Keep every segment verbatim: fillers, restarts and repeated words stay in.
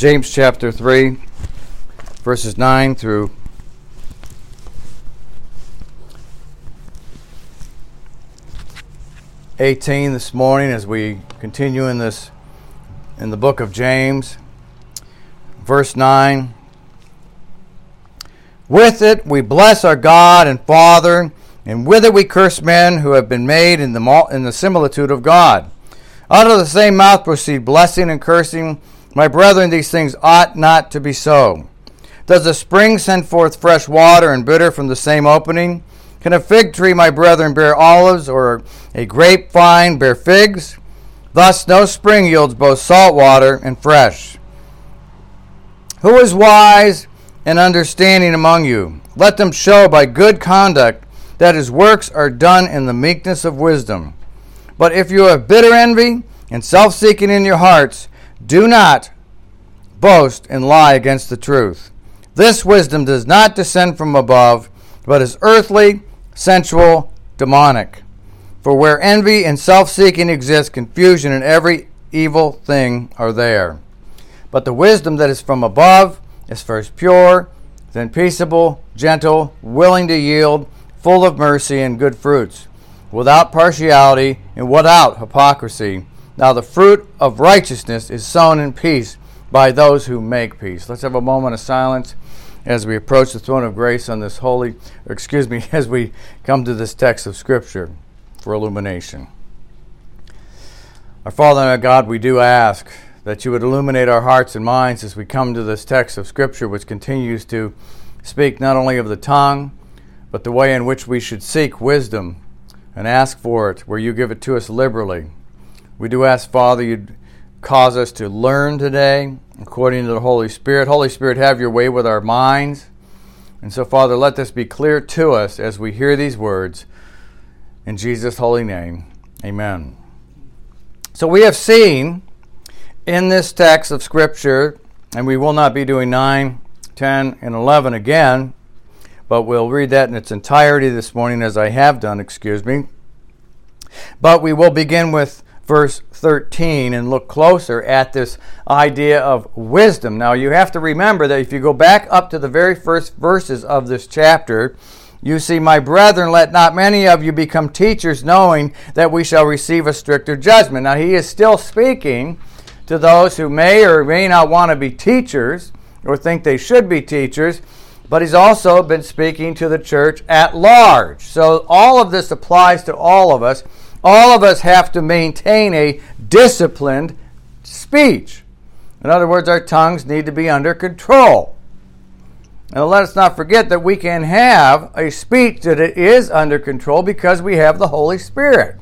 James chapter three, verses nine through eighteen this morning as we continue in this in the book of James. Verse nine. With it we bless our God and Father, and with it we curse men who have been made in the in the similitude of God. Out of the same mouth proceed blessing and cursing. My brethren, these things ought not to be so. Does a spring send forth fresh water and bitter from the same opening? Can a fig tree, my brethren, bear olives, or a grapevine bear figs? Thus no spring yields both salt water and fresh. Who is wise and understanding among you? Let them show by good conduct that his works are done in the meekness of wisdom. But if you have bitter envy and self-seeking in your hearts, do not boast and lie against the truth. This wisdom does not descend from above, but is earthly, sensual, demonic. For where envy and self-seeking exist, confusion and every evil thing are there. But the wisdom that is from above is first pure, then peaceable, gentle, willing to yield, full of mercy and good fruits, without partiality and without hypocrisy. Now the fruit of righteousness is sown in peace by those who make peace. Let's have a moment of silence as we approach the throne of grace on this holy, or excuse me, as we come to this text of Scripture for illumination. Our Father and our God, we do ask that you would illuminate our hearts and minds as we come to this text of Scripture, which continues to speak not only of the tongue, but the way in which we should seek wisdom and ask for it, where you give it to us liberally. We do ask, Father, you'd cause us to learn today according to the Holy Spirit. Holy Spirit, have your way with our minds. And so, Father, let this be clear to us as we hear these words. In Jesus' holy name, amen. So we have seen in this text of Scripture, and we will not be doing nine, ten, and eleven again, but we'll read that in its entirety this morning, as I have done, excuse me. But we will begin with verse thirteen and look closer at this idea of wisdom. Now, you have to remember that if you go back up to the very first verses of this chapter, you see, my brethren, let not many of you become teachers, knowing that we shall receive a stricter judgment. Now, he is still speaking to those who may or may not want to be teachers or think they should be teachers, but he's also been speaking to the church at large. So all of this applies to all of us. All of us have to maintain a disciplined speech. In other words, our tongues need to be under control. And let us not forget that we can have a speech that is under control because we have the Holy Spirit.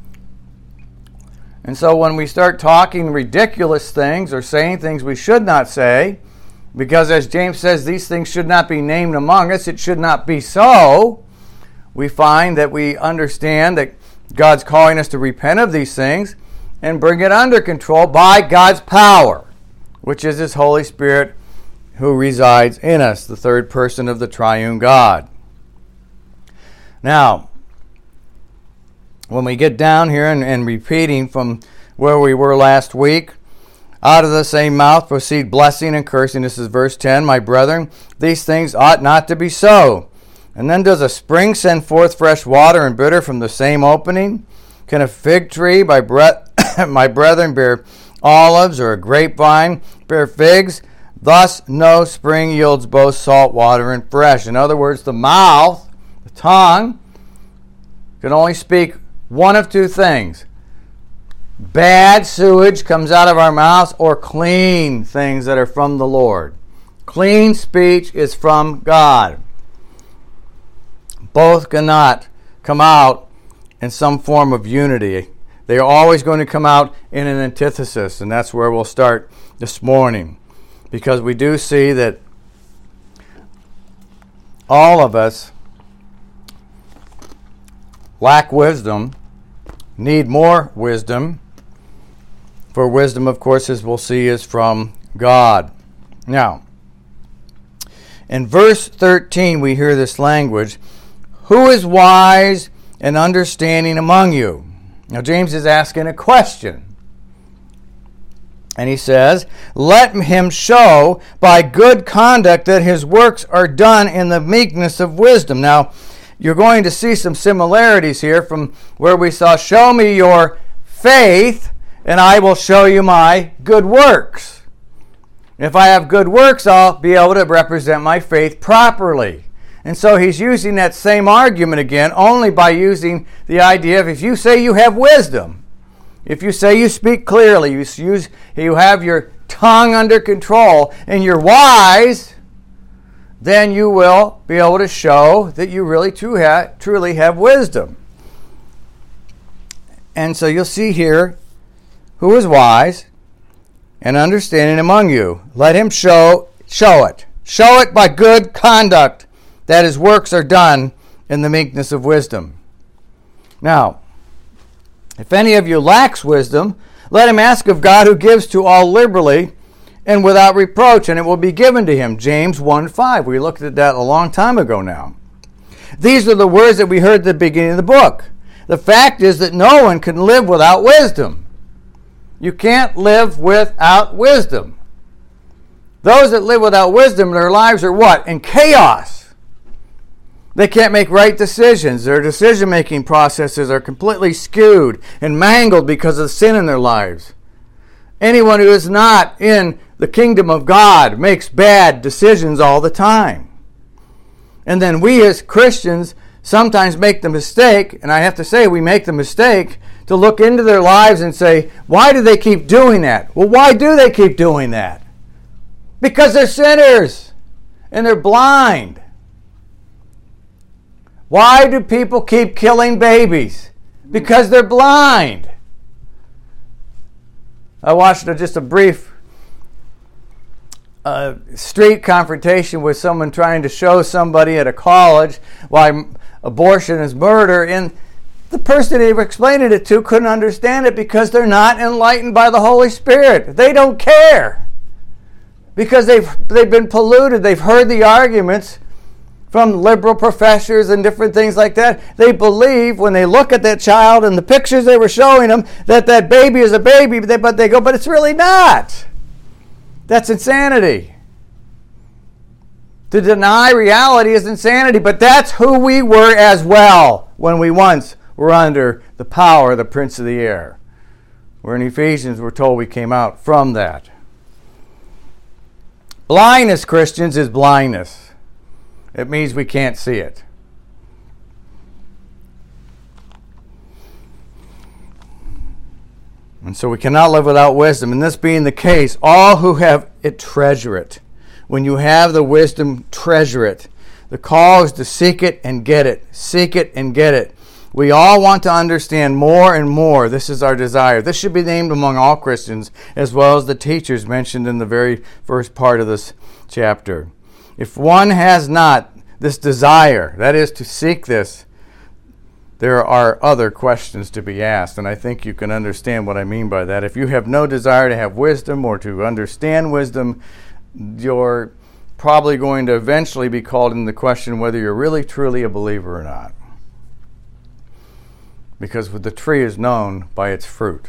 And so when we start talking ridiculous things or saying things we should not say, because as James says, these things should not be named among us, it should not be so, we find that we understand that God's calling us to repent of these things and bring it under control by God's power, which is His Holy Spirit who resides in us, the third person of the triune God. Now, when we get down here and, and repeating from where we were last week, out of the same mouth proceed blessing and cursing. This is verse ten. My brethren, these things ought not to be so. And then does a spring send forth fresh water and bitter from the same opening? Can a fig tree, my, bre- my brethren, bear olives, or a grapevine bear figs? Thus no spring yields both salt water and fresh. In other words, the mouth, the tongue, can only speak one of two things. Bad sewage comes out of our mouths, or clean things that are from the Lord. Clean speech is from God. Both cannot come out in some form of unity. They are always going to come out in an antithesis, and that's where we'll start this morning. Because we do see that all of us lack wisdom, need more wisdom, for wisdom, of course, as we'll see, is from God. Now, in verse thirteen, we hear this language, who is wise and understanding among you? Now, James is asking a question. And he says, let him show by good conduct that his works are done in the meekness of wisdom. Now, you're going to see some similarities here from where we saw, show me your faith, and I will show you my good works. If I have good works, I'll be able to represent my faith properly. And so he's using that same argument again, only by using the idea of if you say you have wisdom, if you say you speak clearly, you use, you have your tongue under control, and you're wise, then you will be able to show that you really true ha- truly have wisdom. And so you'll see here, who is wise and understanding among you? Let him show, show it. Show it by good conduct, that his works are done in the meekness of wisdom. Now, if any of you lacks wisdom, let him ask of God, who gives to all liberally and without reproach, and it will be given to him. James one five. We looked at that a long time ago now. These are the words that we heard at the beginning of the book. The fact is that no one can live without wisdom. You can't live without wisdom. Those that live without wisdom, their lives are what? In chaos. They can't make right decisions. Their decision-making processes are completely skewed and mangled because of sin in their lives. Anyone who is not in the kingdom of God makes bad decisions all the time. And then we as Christians sometimes make the mistake, and I have to say we make the mistake, to look into their lives and say, why do they keep doing that? Well, why do they keep doing that? Because they're sinners and they're blind. Why do people keep killing babies? Because they're blind. I watched a, just a brief uh, street confrontation with someone trying to show somebody at a college why abortion is murder, and the person they were explaining it to couldn't understand it because they're not enlightened by the Holy Spirit. They don't care because they've they've been polluted. They've heard the arguments from liberal professors and different things like that. They believe when they look at that child and the pictures they were showing them that that baby is a baby, but they, but they go, but it's really not. That's insanity. To deny reality is insanity, but that's who we were as well when we once were under the power of the prince of the air. Where in Ephesians we're told we came out from that. Blindness, Christians, is blindness. It means we can't see it. And so we cannot live without wisdom. And this being the case, all who have it treasure it. When you have the wisdom, treasure it. The call is to seek it and get it. Seek it and get it. We all want to understand more and more. This is our desire. This should be named among all Christians, as well as the teachers mentioned in the very first part of this chapter. If one has not this desire, that is to seek this, there are other questions to be asked, and I think you can understand what I mean by that. If you have no desire to have wisdom or to understand wisdom, you're probably going to eventually be called into question whether you're really truly a believer or not. Because the tree is known by its fruit.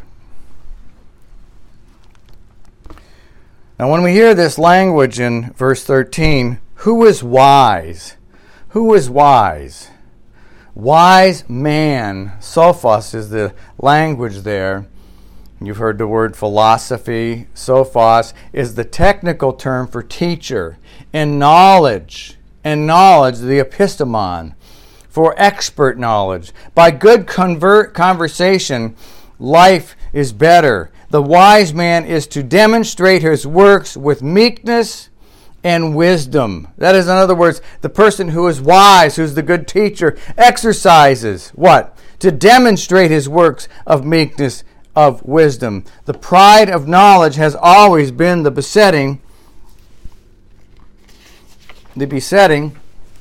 Now, when we hear this language in verse thirteen, who is wise? Who is wise? Wise man. Sophos is the language there. You've heard the word philosophy. Sophos is the technical term for teacher. And knowledge. And knowledge, the epistemon, for expert knowledge. By good convert conversation, life is better. The wise man is to demonstrate his works with meekness and wisdom. That is, in other words, the person who is wise, who's the good teacher, exercises what? To demonstrate his works of meekness, of wisdom. The pride of knowledge has always been the besetting, the besetting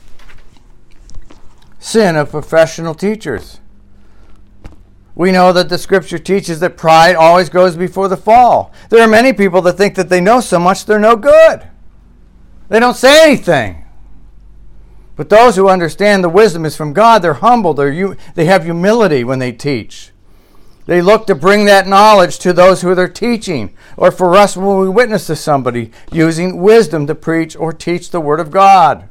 sin of professional teachers. We know that the scripture teaches that pride always goes before the fall. There are many people that think that they know so much they're no good. They don't say anything. But those who understand the wisdom is from God, they're humble, they're, they have humility when they teach. They look to bring that knowledge to those who they're teaching, or for us when we witness to somebody, using wisdom to preach or teach the Word of God.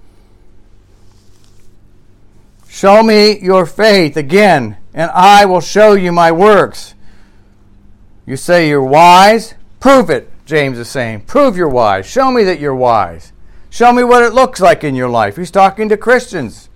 Show me your faith again, and I will show you my works. You say you're wise? Prove it, James is saying. Prove you're wise. Show me that you're wise. Show me what it looks like in your life. He's talking to Christians.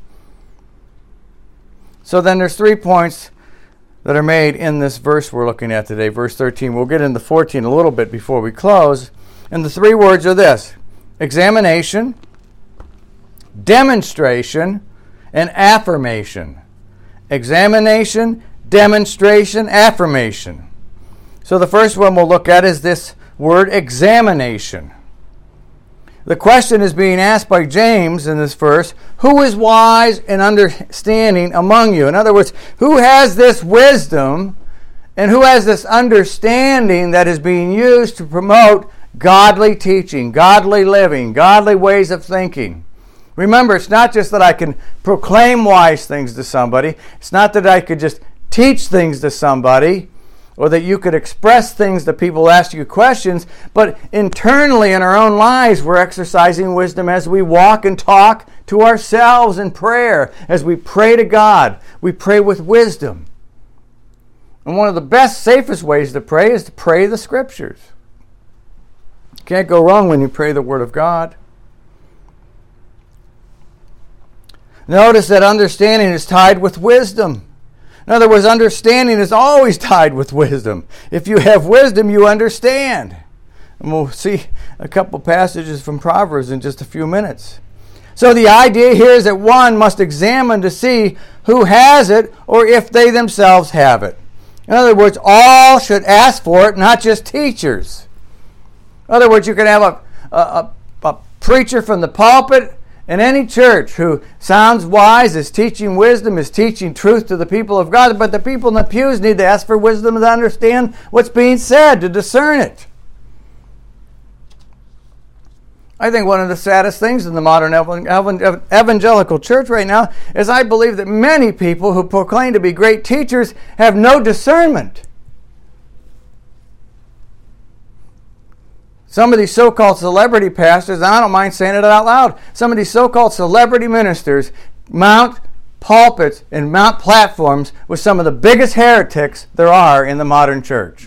So then there's three points that are made in this verse we're looking at today, verse thirteen. We'll get into fourteen a little bit before we close. And the three words are this: examination, demonstration, and affirmation. Examination, demonstration, affirmation. So the first one we'll look at is this word examination. The question is being asked by James in this verse: who is wise and understanding among you? In other words, who has this wisdom and who has this understanding that is being used to promote godly teaching, godly living, godly ways of thinking? Remember, it's not just that I can proclaim wise things to somebody. It's not that I could just teach things to somebody, or that you could express things that people ask you questions, but internally in our own lives we're exercising wisdom as we walk and talk to ourselves in prayer. As we pray to God, we pray with wisdom. And one of the best, safest ways to pray is to pray the Scriptures. You can't go wrong when you pray the Word of God. Notice that understanding is tied with wisdom. In other words, understanding is always tied with wisdom. If you have wisdom, you understand. And we'll see a couple passages from Proverbs in just a few minutes. So the idea here is that one must examine to see who has it or if they themselves have it. In other words, all should ask for it, not just teachers. In other words, you can have a, a, a, a preacher from the pulpit in any church who sounds wise, is teaching wisdom, is teaching truth to the people of God, but the people in the pews need to ask for wisdom to understand what's being said, to discern it. I think one of the saddest things in the modern evangelical church right now is I believe that many people who proclaim to be great teachers have no discernment. Some of these so-called celebrity pastors, and I don't mind saying it out loud, some of these so-called celebrity ministers mount pulpits and mount platforms with some of the biggest heretics there are in the modern church.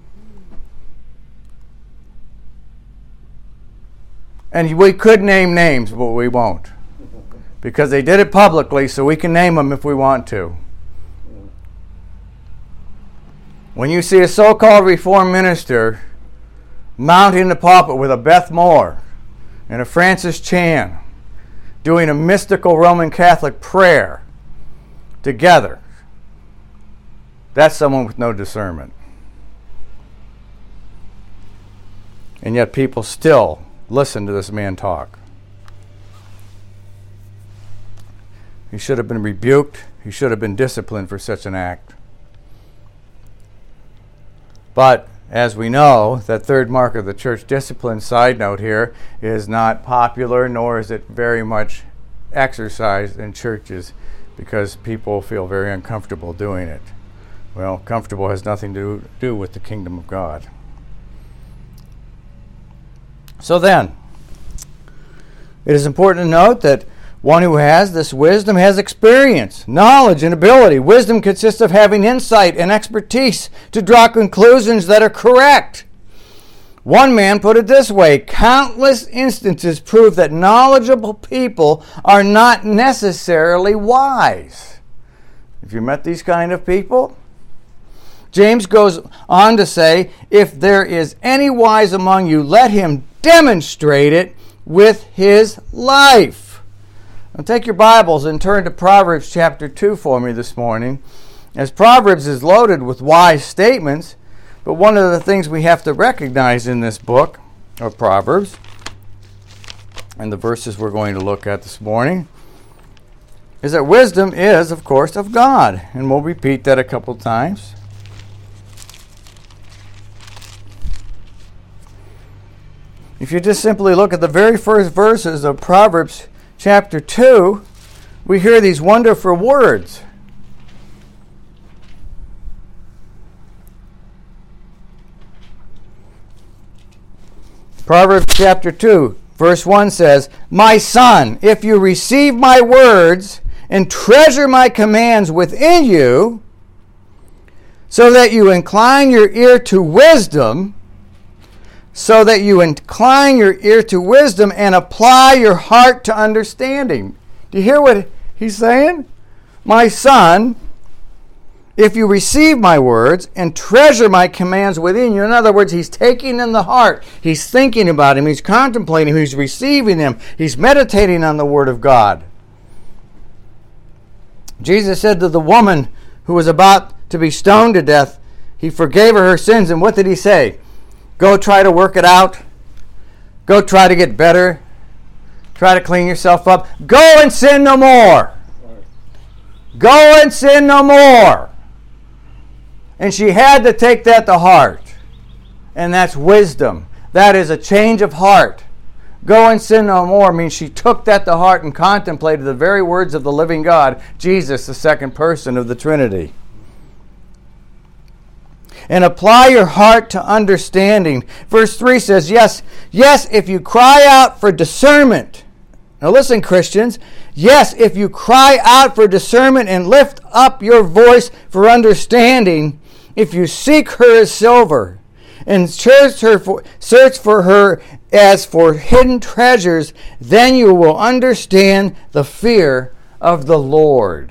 And we could name names, but we won't. Because they did it publicly, so we can name them if we want to. When you see a so-called Reformed minister mounting the pulpit with a Beth Moore and a Francis Chan doing a mystical Roman Catholic prayer together, that's someone with no discernment. And yet people still listen to this man talk. He should have been rebuked. He should have been disciplined for such an act. But as we know, that third mark of the church discipline, side note here, is not popular, nor is it very much exercised in churches because people feel very uncomfortable doing it. Well, comfortable has nothing to do with the kingdom of God. So then, it is important to note that one who has this wisdom has experience, knowledge, and ability. Wisdom consists of having insight and expertise to draw conclusions that are correct. One man put it this way: countless instances prove that knowledgeable people are not necessarily wise. Have you met these kind of people? James goes on to say, if there is any wise among you, let him demonstrate it with his life. Now take your Bibles and turn to Proverbs chapter two for me this morning. As Proverbs is loaded with wise statements, but one of the things we have to recognize in this book of Proverbs, and the verses we're going to look at this morning, is that wisdom is, of course, of God. And we'll repeat that a couple times. If you just simply look at the very first verses of Proverbs chapter two, we hear these wonderful words. Proverbs chapter two, verse one says, "My son, if you receive my words and treasure my commands within you, so that you incline your ear to wisdom, so that you incline your ear to wisdom and apply your heart to understanding." Do you hear what he's saying? My son, if you receive my words and treasure my commands within you. In other words, he's taking in the heart. He's thinking about him. He's contemplating. He's receiving him. He's meditating on the word of God. Jesus said to the woman who was about to be stoned to death, he forgave her her sins. And what did he say? Go try to work it out. Go try to get better. Try to clean yourself up. Go and sin no more. Go and sin no more. And she had to take that to heart. And that's wisdom. That is a change of heart. Go and sin no more means she took that to heart and contemplated the very words of the living God, Jesus, the second person of the Trinity. And apply your heart to understanding. Verse three says, yes, yes, if you cry out for discernment. Now listen, Christians. Yes, if you cry out for discernment and lift up your voice for understanding, if you seek her as silver and search her for, search for her as for hidden treasures, then you will understand the fear of the Lord.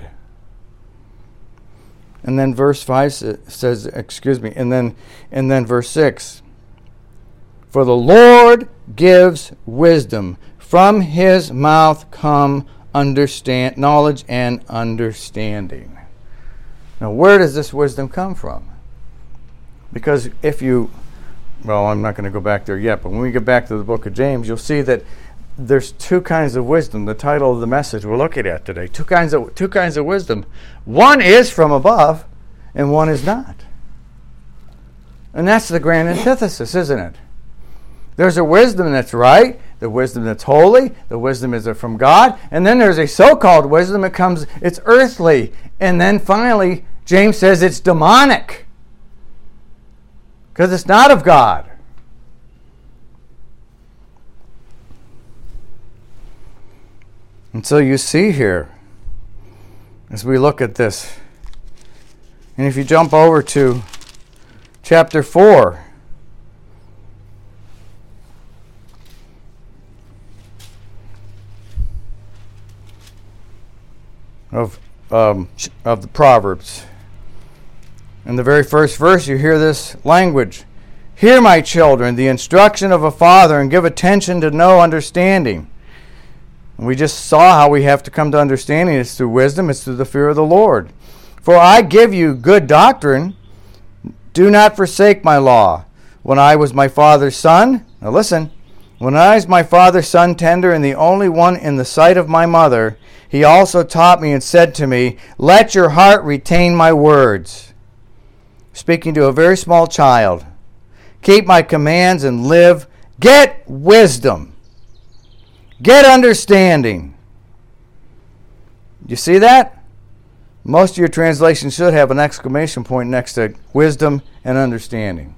And then verse five says, excuse me, and then and then verse six. For the Lord gives wisdom. From his mouth come understand knowledge and understanding. Now, where does this wisdom come from? Because if you, well, I'm not going to go back there yet, but when we get back to the book of James, you'll see that there's two kinds of wisdom. The title of the message we're looking at today. Two kinds of two kinds of wisdom. One is from above, and one is not. And that's the grand antithesis, isn't it? There's a wisdom that's right, the wisdom that's holy, the wisdom is from God, and then there's a so-called wisdom that comes, it's earthly. And then finally, James says it's demonic. Because it's not of God. And so you see here, as we look at this, and if you jump over to chapter four, of um, of the Proverbs, in the very first verse you hear this language: "Hear, my children, the instruction of a father, and give attention to know understanding." And we just saw how we have to come to understanding. It's through wisdom, it's through the fear of the Lord. "For I give you good doctrine. Do not forsake my law. When I was my father's son," now listen, "when I was my father's son tender and the only one in the sight of my mother, he also taught me and said to me, let your heart retain my words." Speaking to a very small child. "Keep my commands and live. Get wisdom. Get understanding." You see that? Most of your translations should have an exclamation point next to wisdom and understanding.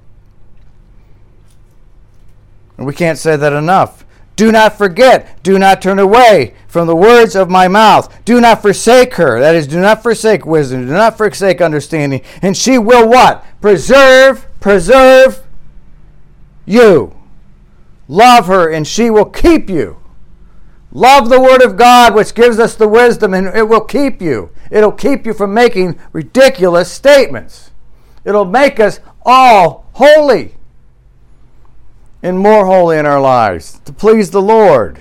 And we can't say that enough. "Do not forget, do not turn away from the words of my mouth. Do not forsake her." That is, do not forsake wisdom. Do not forsake understanding. "And she will" what? Preserve, preserve you. Love her and she will keep you. Love the word of God, which gives us the wisdom, and it will keep you. It'll keep you from making ridiculous statements. It'll make us all holy and more holy in our lives to please the Lord.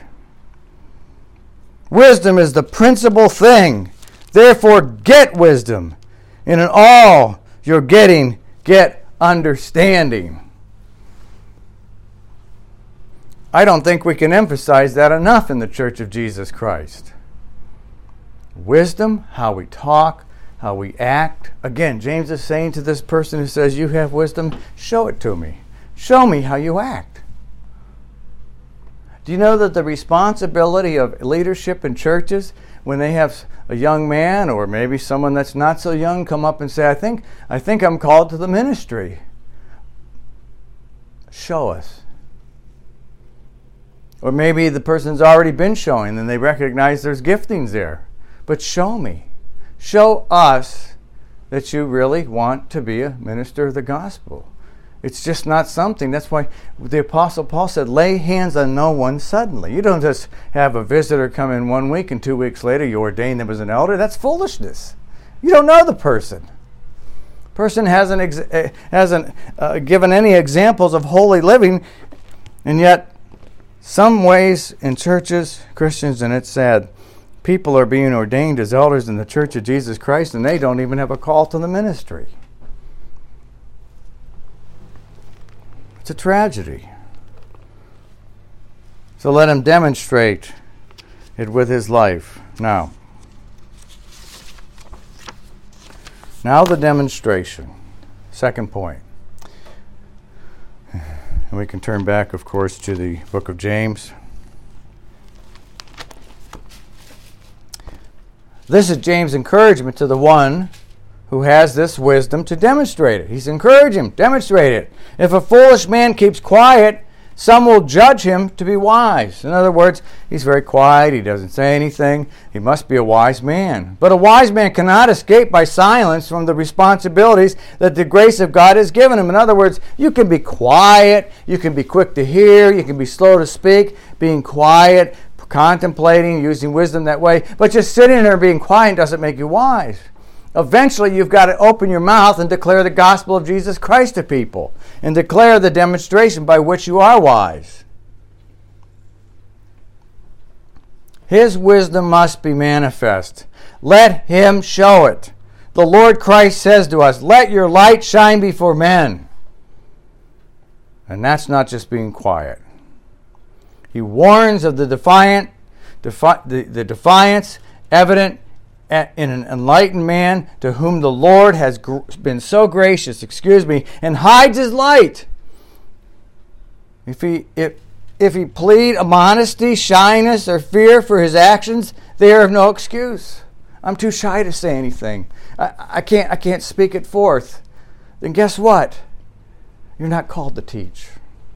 Wisdom is the principal thing. Therefore, get wisdom. And in all you're getting, get understanding. I don't think we can emphasize that enough in the Church of Jesus Christ. Wisdom, how we talk, how we act. Again, James is saying to this person who says, you have wisdom, show it to me. Show me how you act. Do you know that the responsibility of leadership in churches, when they have a young man or maybe someone that's not so young come up and say, I think, I think I'm called to the ministry. Show us. Or maybe the person's already been showing and they recognize there's giftings there. But show me. Show us that you really want to be a minister of the gospel. It's just not something. That's why the Apostle Paul said, lay hands on no one suddenly. You don't just have a visitor come in one week and two weeks later you ordain them as an elder. That's foolishness. You don't know the person. Person hasn't, ex- hasn't uh, given any examples of holy living, and yet some ways in churches, Christians, and it's sad, people are being ordained as elders in the Church of Jesus Christ and they don't even have a call to the ministry. It's a tragedy. So let him demonstrate it with his life. Now, now the demonstration. Second point. And we can turn back, of course, to the book of James. This is James' encouragement to the one who has this wisdom to demonstrate it. He's encouraging him, demonstrate it. If a foolish man keeps quiet, some will judge him to be wise. In other words, he's very quiet, he doesn't say anything. He must be a wise man. But a wise man cannot escape by silence from the responsibilities that the grace of God has given him. In other words, you can be quiet, you can be quick to hear, you can be slow to speak, being quiet, contemplating, using wisdom that way. But just sitting there being quiet doesn't make you wise. Eventually, you've got to open your mouth and declare the gospel of Jesus Christ to people and declare the demonstration by which you are wise. His wisdom must be manifest. Let him show it. The Lord Christ says to us, let your light shine before men. And that's not just being quiet. He warns of the defiant, defi- the, the defiance evident in an enlightened man to whom the Lord has gr- been so gracious, excuse me, and hides his light. If he if, if he plead a modesty, shyness, or fear for his actions, they are of no excuse. I'm too shy to say anything. I, I can't I can't speak it forth. Then guess what? You're not called to teach.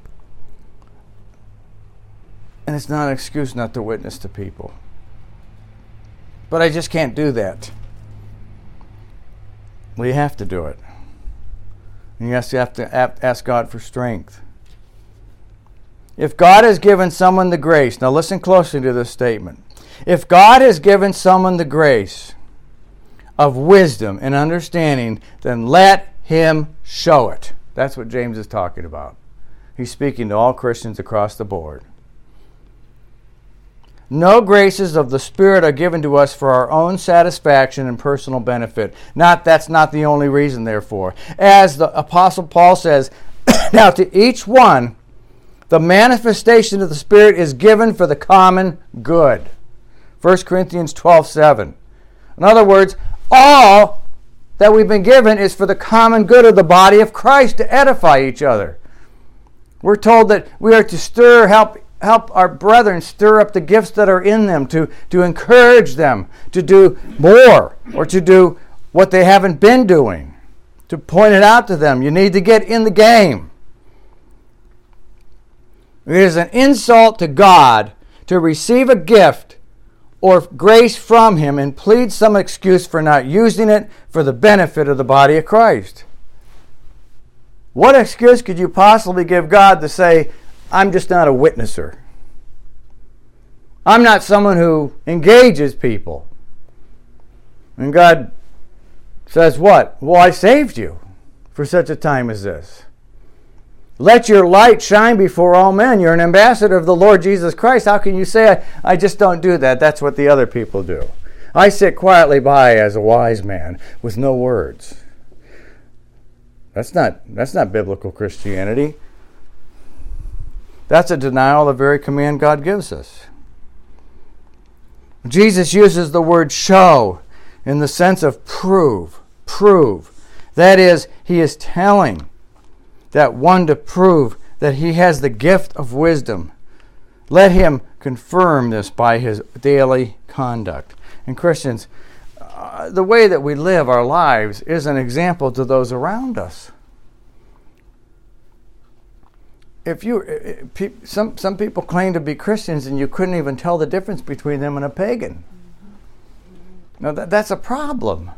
And it's not an excuse not to witness to people. But I just can't do that. Well, you have to do it. And you have to ask God for strength. If God has given someone the grace, now listen closely to this statement. If God has given someone the grace of wisdom and understanding, then let him show it. That's what James is talking about. He's speaking to all Christians across the board. No graces of the Spirit are given to us for our own satisfaction and personal benefit. Not that's not the only reason, therefore. As the Apostle Paul says, now to each one, the manifestation of the Spirit is given for the common good. First Corinthians twelve seven. In other words, all that we've been given is for the common good of the body of Christ, to edify each other. We're told that we are to stir, help Help our brethren stir up the gifts that are in them, to, to encourage them to do more or to do what they haven't been doing, to point it out to them. You need to get in the game. It is an insult to God to receive a gift or grace from him and plead some excuse for not using it for the benefit of the body of Christ. What excuse could you possibly give God to say, I'm just not a witnesser? I'm not someone who engages people. And God says what? Well, I saved you for such a time as this. Let your light shine before all men. You're an ambassador of the Lord Jesus Christ. How can you say, I, I just don't do that? That's what the other people do. I sit quietly by as a wise man with no words. That's not, that's not biblical Christianity. That's a denial of the very command God gives us. Jesus uses the word show in the sense of prove, prove. That is, he is telling that one to prove that he has the gift of wisdom. Let him confirm this by his daily conduct. And Christians, uh, the way that we live our lives is an example to those around us. if you, some some people claim to be Christians and you couldn't even tell the difference between them and a pagan. Now that, that's a problem.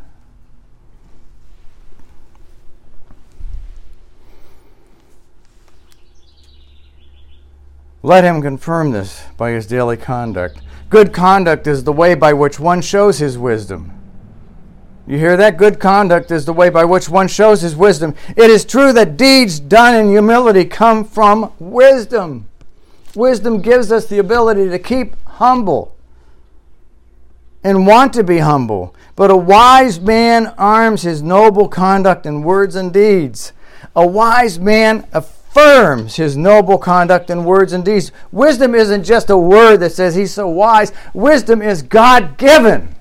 Let him confirm this by his daily conduct. Good conduct is the way by which one shows his wisdom. You hear that? Good conduct is the way by which one shows his wisdom. It is true that deeds done in humility come from wisdom. Wisdom gives us the ability to keep humble and want to be humble. But a wise man arms his noble conduct in words and deeds. A wise man affirms his noble conduct in words and deeds. Wisdom isn't just a word that says he's so wise. Wisdom is God-given.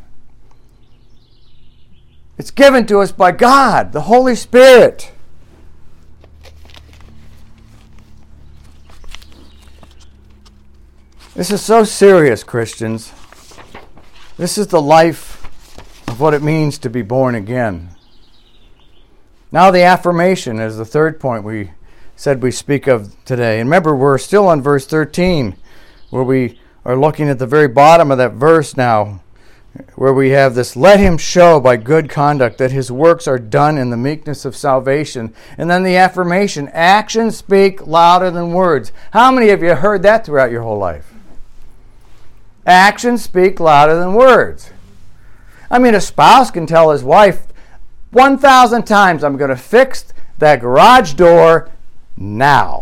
It's given to us by God, the Holy Spirit. This is so serious, Christians. This is the life of what it means to be born again. Now the affirmation is the third point we said we speak of today. And remember, we're still on verse thirteen, where we are looking at the very bottom of that verse now, where we have this, let him show by good conduct that his works are done in the meekness of salvation. And then the affirmation, actions speak louder than words. How many of you heard that throughout your whole life? Actions speak louder than words. I mean, a spouse can tell his wife one thousand times, I'm going to fix that garage door now.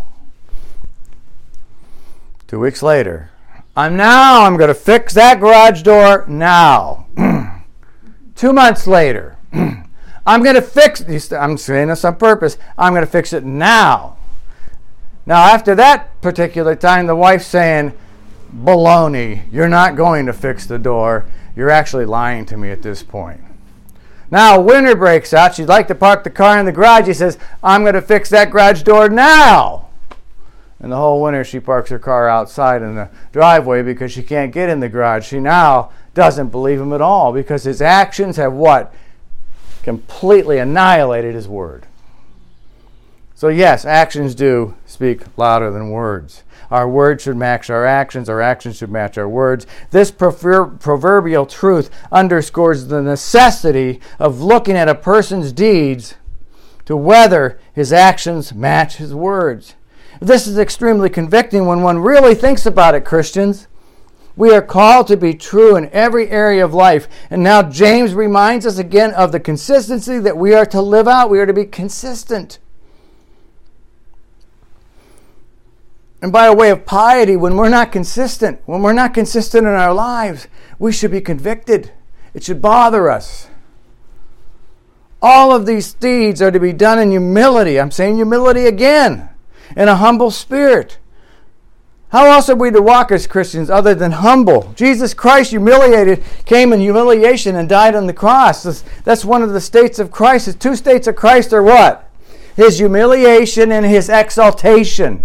Two weeks later, I'm now, I'm going to fix that garage door now. Two months later, I'm going to fix, I'm saying this on purpose, I'm going to fix it now. Now, after that particular time, the wife's saying, baloney, you're not going to fix the door. You're actually lying to me at this point. Now, winter breaks out. She'd like to park the car in the garage. He says, I'm going to fix that garage door now. And the whole winter she parks her car outside in the driveway because she can't get in the garage. She now doesn't believe him at all because his actions have what? Completely annihilated his word. So yes, actions do speak louder than words. Our words should match our actions. Our actions should match our words. This prover- proverbial truth underscores the necessity of looking at a person's deeds to whether his actions match his words. This is extremely convicting when one really thinks about it, Christians. We are called to be true in every area of life. And now James reminds us again of the consistency that we are to live out. We are to be consistent. And by a way of piety, when we're not consistent, when we're not consistent in our lives, we should be convicted. It should bother us. All of these deeds are to be done in humility. I'm saying humility again. In a humble spirit. How else are we to walk as Christians other than humble? Jesus Christ humiliated, came in humiliation and died on the cross. That's, that's one of the states of Christ. The two states of Christ are what? His humiliation and his exaltation.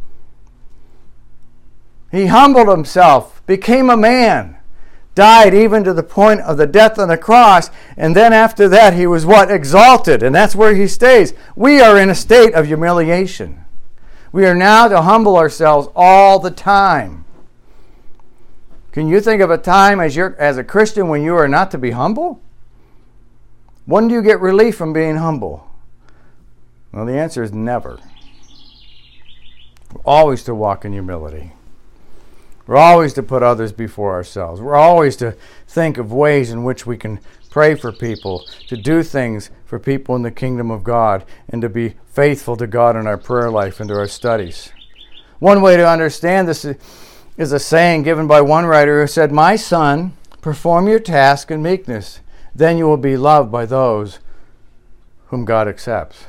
He humbled himself, became a man, died even to the point of the death on the cross, and then after that he was what? Exalted, and that's where he stays. We are in a state of humiliation. We are now to humble ourselves all the time. Can you think of a time as you're, as a Christian when you are not to be humble? When do you get relief from being humble? Well, the answer is never. We're always to walk in humility. We're always to put others before ourselves. We're always to think of ways in which we can pray for people, to do things for people in the kingdom of God, and to be faithful to God in our prayer life and to our studies. One way to understand this is a saying given by one writer who said, "My son, perform your task in meekness, then you will be loved by those whom God accepts."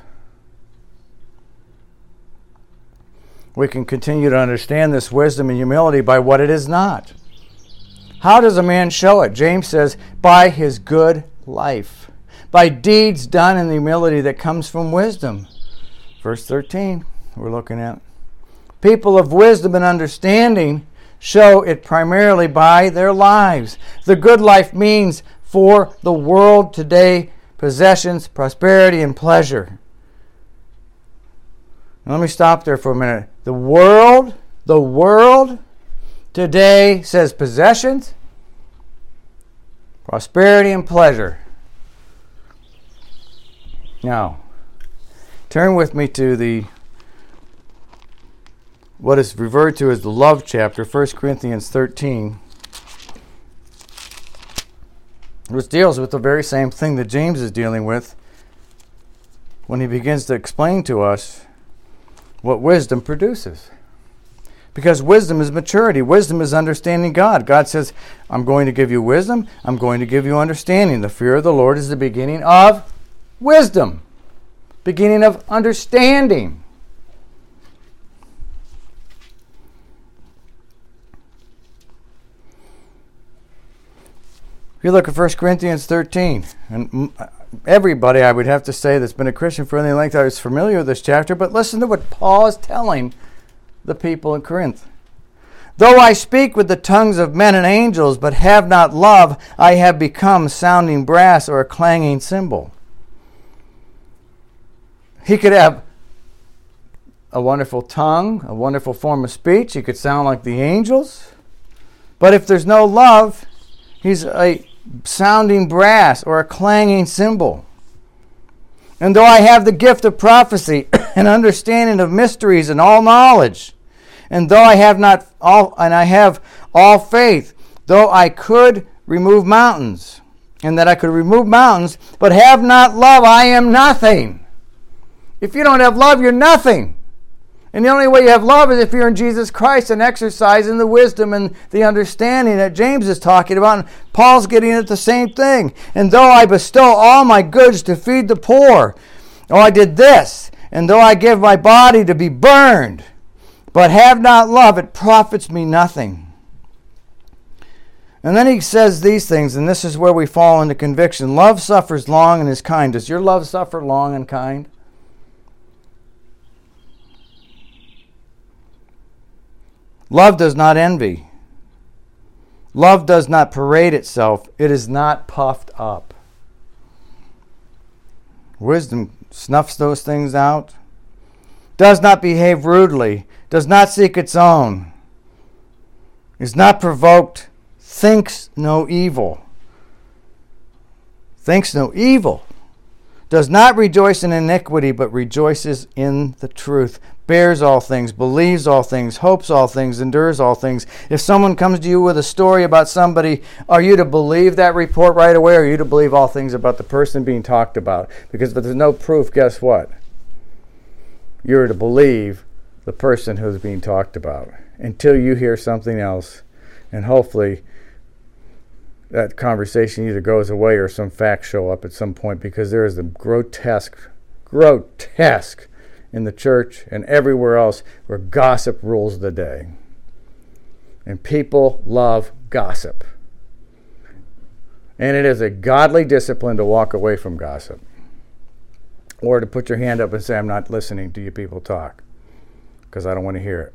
We can continue to understand this wisdom and humility by what it is not. How does a man show it? James says, by his good life, by deeds done in the humility that comes from wisdom. Verse thirteen, we're looking at. People of wisdom and understanding show it primarily by their lives. The good life means for the world today possessions, prosperity, and pleasure. Now, let me stop there for a minute. The world, the world today says possessions, prosperity, and pleasure. Now, turn with me to the what is referred to as the love chapter, First Corinthians thirteen, which deals with the very same thing that James is dealing with when he begins to explain to us what wisdom produces. Because wisdom is maturity. Wisdom is understanding God. God says, I'm going to give you wisdom. I'm going to give you understanding. The fear of the Lord is the beginning of wisdom. Beginning of understanding. If you look at First Corinthians thirteen, and everybody, I would have to say, that's been a Christian for any length is familiar with this chapter, but listen to what Paul is telling the people in Corinth. Though I speak with the tongues of men and angels, but have not love, I have become sounding brass or a clanging cymbal. He could have a wonderful tongue, a wonderful form of speech. He could sound like the angels. But if there's no love, he's a sounding brass or a clanging cymbal. And though I have the gift of prophecy and understanding of mysteries and all knowledge, and though I have not all, and I have all faith, though I could remove mountains, and that I could remove mountains, but have not love, I am nothing. If you don't have love, you're nothing. And the only way you have love is if you're in Jesus Christ and exercising the wisdom and the understanding that James is talking about. And Paul's getting at the same thing. And though I bestow all my goods to feed the poor, oh, I did this, and though I give my body to be burned, but have not love, it profits me nothing. And then he says these things, and this is where we fall into conviction. Love suffers long and is kind. Does your love suffer long and kind? Love does not envy. Love does not parade itself. It is not puffed up. Wisdom snuffs those things out. Does not behave rudely. Does not seek its own. Is not provoked. Thinks no evil. Thinks no evil. Does not rejoice in iniquity, but rejoices in the truth. Bears all things, believes all things, hopes all things, endures all things. If someone comes to you with a story about somebody, are you to believe that report right away, or are you to believe all things about the person being talked about? Because if there's no proof, guess what? You're to believe the person who's being talked about until you hear something else. And hopefully that conversation either goes away or some facts show up at some point, because there is a grotesque, grotesque in the church and everywhere else where gossip rules the day. And people love gossip. And it is a godly discipline to walk away from gossip. Or to put your hand up and say, I'm not listening to you people talk, because I don't want to hear it.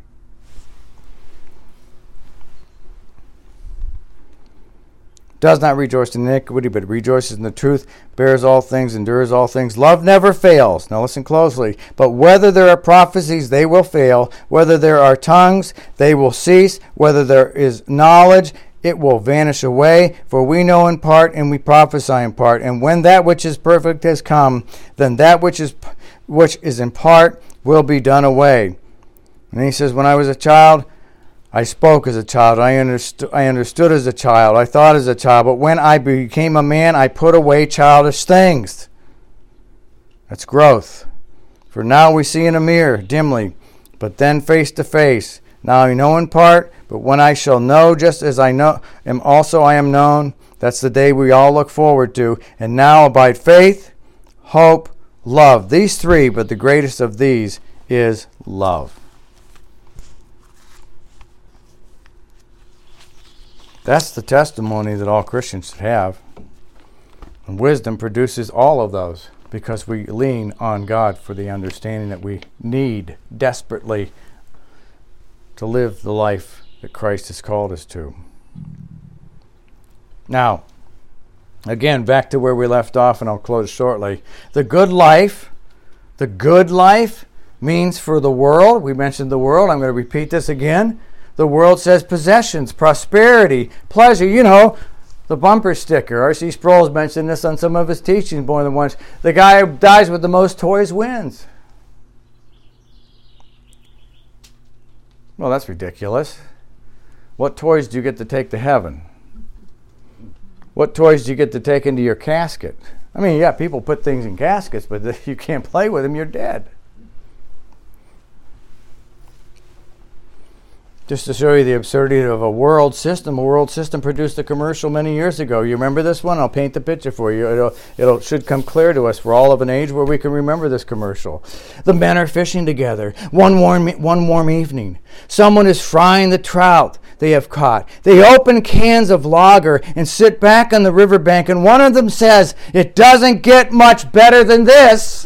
Does not rejoice in iniquity, but rejoices in the truth, bears all things, endures all things. Love never fails. Now listen closely. But whether there are prophecies, they will fail. Whether there are tongues, they will cease. Whether there is knowledge, it will vanish away. For we know in part, and we prophesy in part. And when that which is perfect has come, then that which is which is in part will be done away. And he says, when I was a child, I spoke as a child. I understood, I understood as a child. I thought as a child. But when I became a man, I put away childish things. That's growth. For now we see in a mirror, dimly, but then face to face. Now I know in part, but when I shall know, just as I know, am also I am known. That's the day we all look forward to. And now abide faith, hope, love. These three, but the greatest of these is love. That's the testimony that all Christians should have. And wisdom produces all of those, because we lean on God for the understanding that we need desperately to live the life that Christ has called us to. Now, again, back to where we left off, and I'll close shortly. The good life, the good life means for the world. We mentioned the world. I'm going to repeat this again. The world says possessions, prosperity, pleasure. You know, the bumper sticker. R C Sproul's mentioned this on some of his teachings more than once. The guy who dies with the most toys wins. Well, that's ridiculous. What toys do you get to take to heaven? What toys do you get to take into your casket? I mean, yeah, people put things in caskets, but if you can't play with them, you're dead. Just to show you the absurdity of a world system, a world system produced a commercial many years ago. You remember this one? I'll paint the picture for you. It'll, it'll should come clear to us. We're all of an age where we can remember this commercial. The men are fishing together. One warm, one warm evening. Someone is frying the trout they have caught. They open cans of lager and sit back on the riverbank, and one of them says, "It doesn't get much better than this."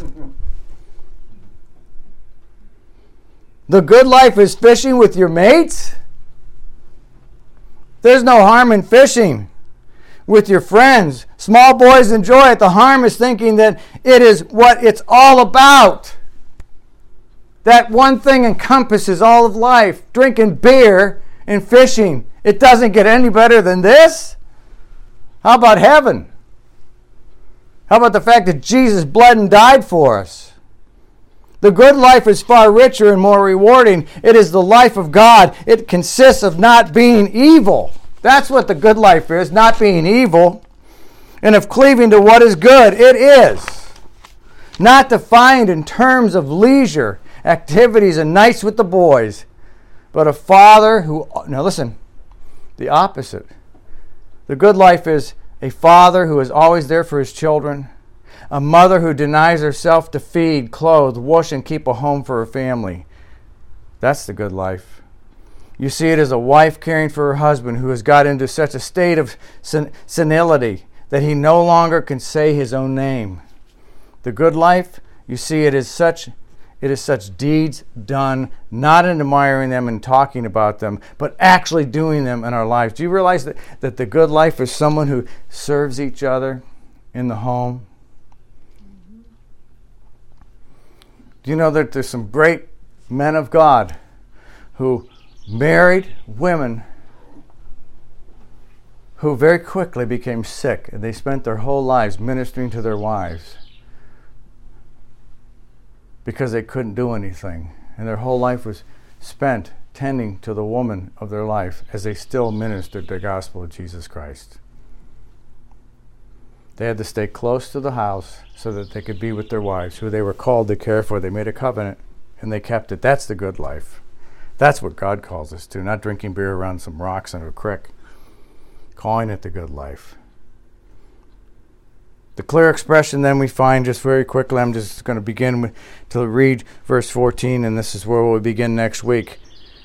The good life is fishing with your mates. There's no harm in fishing with your friends. Small boys enjoy it. The harm is thinking that it is what it's all about. That one thing encompasses all of life. Drinking beer and fishing. It doesn't get any better than this. How about heaven? How about the fact that Jesus bled and died for us? The good life is far richer and more rewarding. It is the life of God. It consists of not being evil. That's what the good life is, not being evil. And of cleaving to what is good. It is. Not defined in terms of leisure, activities, and nights with the boys. But a father who... Now listen, the opposite. The good life is a father who is always there for his children. A mother who denies herself to feed, clothe, wash, and keep a home for her family. That's the good life. You see it as a wife caring for her husband who has got into such a state of sen- senility that he no longer can say his own name. The good life, you see it as such, it is such deeds done, not in admiring them and talking about them, but actually doing them in our lives. Do you realize that, that the good life is someone who serves each other in the home? Do you know that there's some great men of God who married women who very quickly became sick, and they spent their whole lives ministering to their wives because they couldn't do anything, and their whole life was spent tending to the woman of their life as they still ministered the gospel of Jesus Christ. They had to stay close to the house so that they could be with their wives, who they were called to care for. They made a covenant, and they kept it. That's the good life. That's what God calls us to, not drinking beer around some rocks in a creek. Calling it the good life. The clear expression then we find just very quickly, I'm just going to begin with, to read verse fourteen, and this is where we'll begin next week.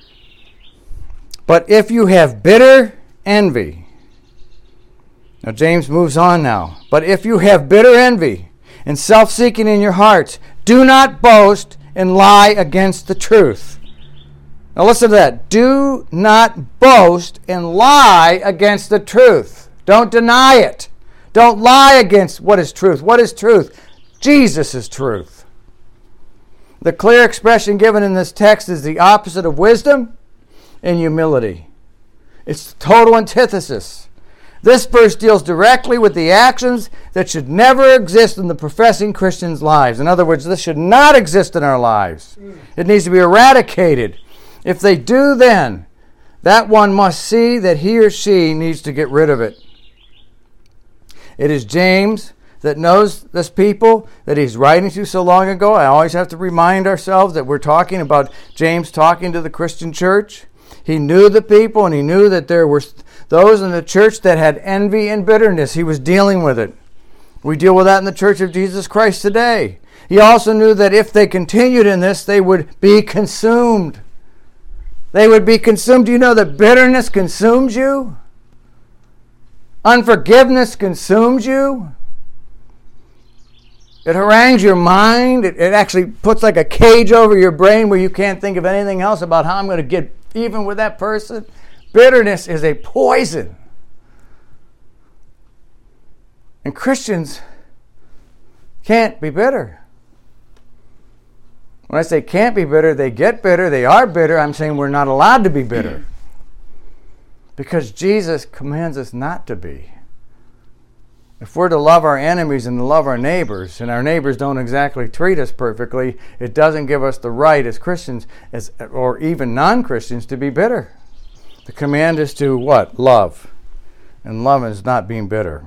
But if you have bitter envy... Now James moves on now. But if you have bitter envy and self-seeking in your hearts, do not boast and lie against the truth. Now listen to that. Do not boast and lie against the truth. Don't deny it. Don't lie against what is truth. What is truth? Jesus is truth. The clear expression given in this text is the opposite of wisdom and humility. It's the total antithesis. This verse deals directly with the actions that should never exist in the professing Christians' lives. In other words, this should not exist in our lives. It needs to be eradicated. If they do, then that one must see that he or she needs to get rid of it. It is James that knows this people that he's writing to so long ago. I always have to remind ourselves that we're talking about James talking to the Christian church. He knew the people, and he knew that there were those in the church that had envy and bitterness. He was dealing with it. We deal with that in the Church of Jesus Christ today. He also knew that if they continued in this, they would be consumed. They would be consumed. Do you know that bitterness consumes you? Unforgiveness consumes you. It harangues your mind. It, it actually puts like a cage over your brain where you can't think of anything else about how I'm going to get even with that person. Bitterness is a poison. And Christians can't be bitter. When I say can't be bitter, they get bitter, they are bitter. I'm saying we're not allowed to be bitter. Because Jesus commands us not to be. If we're to love our enemies and to love our neighbors, and our neighbors don't exactly treat us perfectly, it doesn't give us the right as Christians, as or even non-Christians, to be bitter. The command is to what? Love. And love is not being bitter.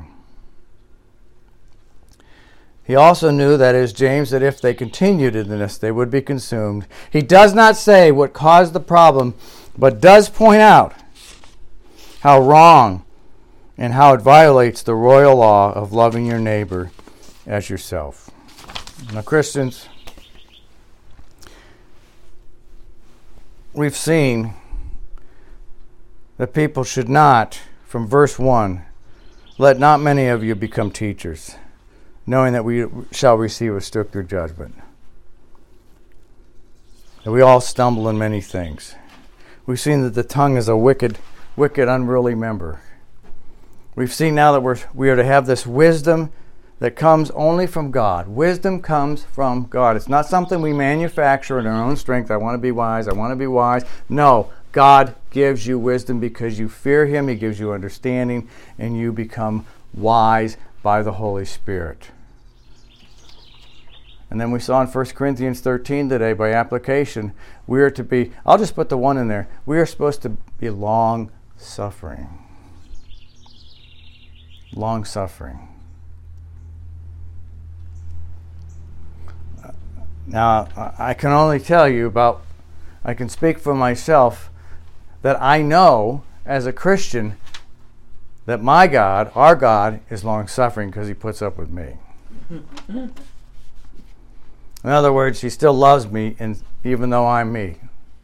He also knew, that is James, that if they continued in this, they would be consumed. He does not say what caused the problem, but does point out how wrong and how it violates the royal law of loving your neighbor as yourself. Now, Christians, we've seen that people should not, from verse one, let not many of you become teachers, knowing that we shall receive a stricter judgment. That we all stumble in many things. We've seen that the tongue is a wicked, wicked, unruly member. We've seen now that we're, we are to have this wisdom that comes only from God. Wisdom comes from God. It's not something we manufacture in our own strength. I want to be wise. I want to be wise. No, God gives you wisdom because you fear Him. He gives you understanding, and you become wise by the Holy Spirit. And then we saw in First Corinthians thirteen today, by application, we are to be, I'll just put the one in there, we are supposed to be long-suffering. Long-suffering. Now, I can only tell you about, I can speak for myself, that I know as a Christian that my God, our God, is long-suffering because He puts up with me. In other words, He still loves me, and even though I'm me.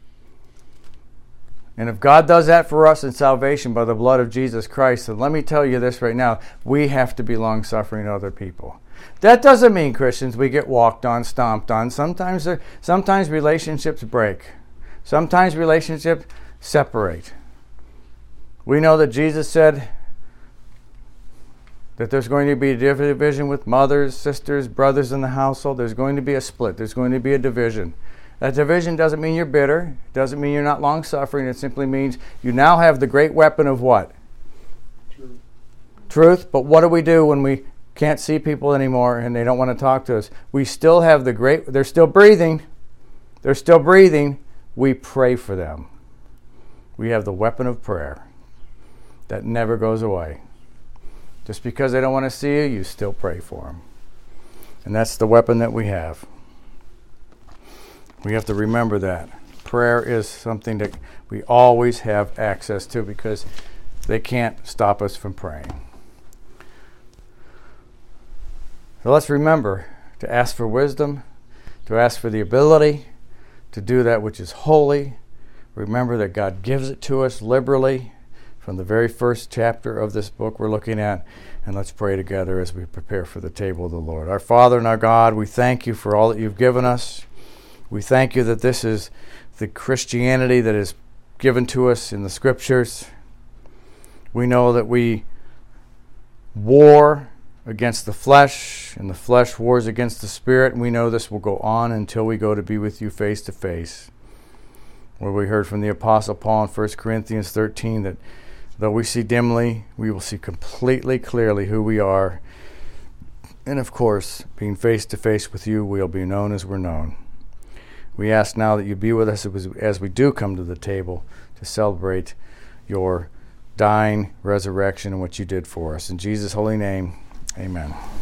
And if God does that for us in salvation by the blood of Jesus Christ, then let me tell you this right now, we have to be long-suffering to other people. That doesn't mean, Christians, we get walked on, stomped on. Sometimes, sometimes relationships break. Sometimes relationships separate. We know that Jesus said that there's going to be a division with mothers, sisters, brothers in the household. There's going to be a split. There's going to be a division. That division doesn't mean you're bitter. It doesn't mean you're not long-suffering. It simply means you now have the great weapon of what? Truth. Truth. But what do we do when we can't see people anymore and they don't want to talk to us? We still have the great, they're still breathing. They're still breathing. We pray for them. We have the weapon of prayer that never goes away. Just because they don't want to see you, you still pray for them. And that's the weapon that we have. We have to remember that. Prayer is something that we always have access to because they can't stop us from praying. So let's remember to ask for wisdom, to ask for the ability to do that which is holy. Remember that God gives it to us liberally from the very first chapter of this book we're looking at. And let's pray together as we prepare for the table of the Lord. Our Father and our God, we thank you for all that you've given us. We thank you that this is the Christianity that is given to us in the Scriptures. We know that we war against the flesh, and the flesh wars against the Spirit, and we know this will go on until we go to be with you face to face. Where we heard from the Apostle Paul in First Corinthians thirteen that though we see dimly, we will see completely clearly who we are. And of course, being face to face with you, we'll be known as we're known. We ask now that you be with us as we do come to the table to celebrate your dying, resurrection, and what you did for us. In Jesus' holy name, amen.